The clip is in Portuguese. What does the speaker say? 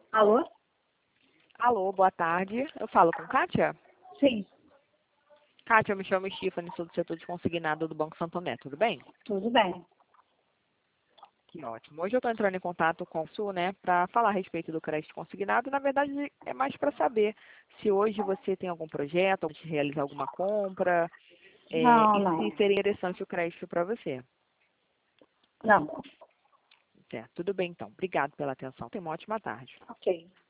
Alô? Alô, boa tarde. Eu falo com Kátia? Sim, Kátia, eu me chamo Stephanie, sou do setor de consignado do Banco Santander, tudo bem? tudo bem. Que ótimo. Hoje eu estou entrando em contato com o Sul, né, para falar a respeito do crédito consignado. Na verdade, é mais para saber se hoje você tem algum projeto, ou de realizar alguma compra, Não, e não. se seria interessante o crédito para você. Não. Certo, tudo bem então. Obrigado pela atenção. Tenha uma ótima tarde. Ok.